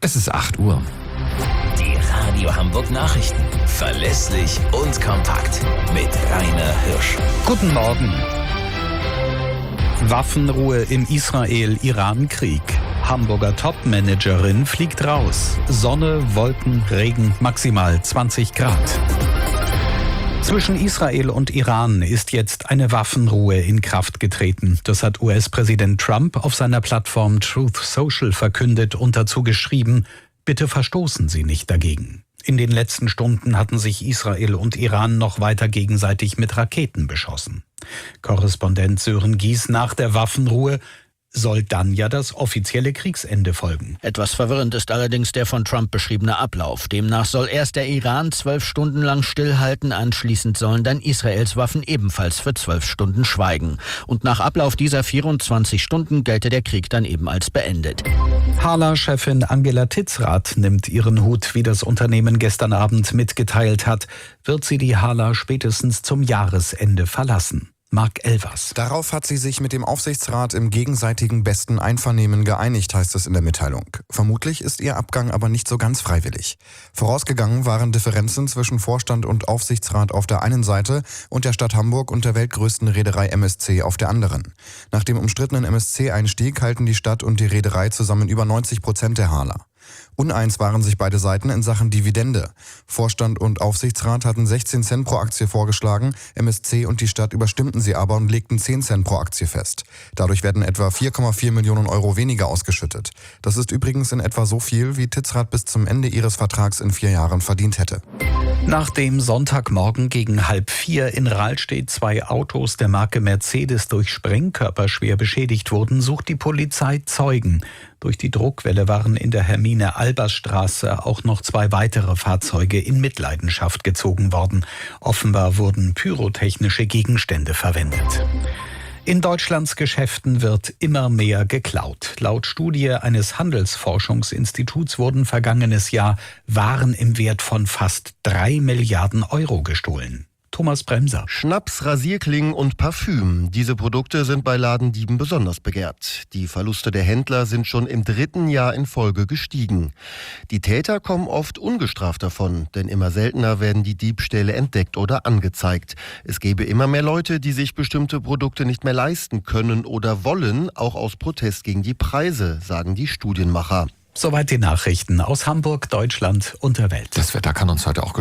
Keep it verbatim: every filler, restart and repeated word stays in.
Es ist acht Uhr. Die Radio Hamburg Nachrichten. Verlässlich und kompakt. Mit Rainer Hirsch. Guten Morgen. Waffenruhe im Israel-Iran-Krieg. Hamburger Top-Managerin fliegt raus. Sonne, Wolken, Regen, maximal zwanzig Grad. Zwischen Israel und Iran ist jetzt eine Waffenruhe in Kraft getreten. Das hat U S-Präsident Trump auf seiner Plattform Truth Social verkündet und dazu geschrieben: Bitte verstoßen Sie nicht dagegen. In den letzten Stunden hatten sich Israel und Iran noch weiter gegenseitig mit Raketen beschossen. Korrespondent Sören Gies: Nach der Waffenruhe soll dann ja das offizielle Kriegsende folgen. Etwas verwirrend ist allerdings der von Trump beschriebene Ablauf. Demnach soll erst der Iran zwölf Stunden lang stillhalten, anschließend sollen dann Israels Waffen ebenfalls für zwölf Stunden schweigen. Und nach Ablauf dieser vierundzwanzig Stunden gelte der Krieg dann eben als beendet. Hala-Chefin Angela Titzrath nimmt ihren Hut, wie das Unternehmen gestern Abend mitgeteilt hat. Wird sie die Hala spätestens zum Jahresende verlassen? Marc Elvers. Darauf hat sie sich mit dem Aufsichtsrat im gegenseitigen besten Einvernehmen geeinigt, heißt es in der Mitteilung. Vermutlich ist ihr Abgang aber nicht so ganz freiwillig. Vorausgegangen waren Differenzen zwischen Vorstand und Aufsichtsrat auf der einen Seite und der Stadt Hamburg und der weltgrößten Reederei M S C auf der anderen. Nach dem umstrittenen M S C-Einstieg halten die Stadt und die Reederei zusammen über neunzig Prozent der Hala. Uneins waren sich beide Seiten in Sachen Dividende. Vorstand und Aufsichtsrat hatten sechzehn Cent pro Aktie vorgeschlagen, M S C und die Stadt überstimmten sie aber und legten zehn Cent pro Aktie fest. Dadurch werden etwa vier Komma vier Millionen Euro weniger ausgeschüttet. Das ist übrigens in etwa so viel, wie Titzrath bis zum Ende ihres Vertrags in vier Jahren verdient hätte. Nachdem Sonntagmorgen gegen halb vier in Rahlstedt zwei Autos der Marke Mercedes durch Sprengkörper schwer beschädigt wurden, sucht die Polizei Zeugen. Durch die Druckwelle waren in der Hermine-Albers-Straße auch noch zwei weitere Fahrzeuge in Mitleidenschaft gezogen worden. Offenbar wurden pyrotechnische Gegenstände verwendet. In Deutschlands Geschäften wird immer mehr geklaut. Laut Studie eines Handelsforschungsinstituts wurden vergangenes Jahr Waren im Wert von fast drei Milliarden Euro gestohlen. Thomas Bremser. Schnaps, Rasierklingen und Parfüm. Diese Produkte sind bei Ladendieben besonders begehrt. Die Verluste der Händler sind schon im dritten Jahr in Folge gestiegen. Die Täter kommen oft ungestraft davon, denn immer seltener werden die Diebstähle entdeckt oder angezeigt. Es gäbe immer mehr Leute, die sich bestimmte Produkte nicht mehr leisten können oder wollen, auch aus Protest gegen die Preise, sagen die Studienmacher. Soweit die Nachrichten aus Hamburg, Deutschland und der Welt. Das Wetter kann uns heute auch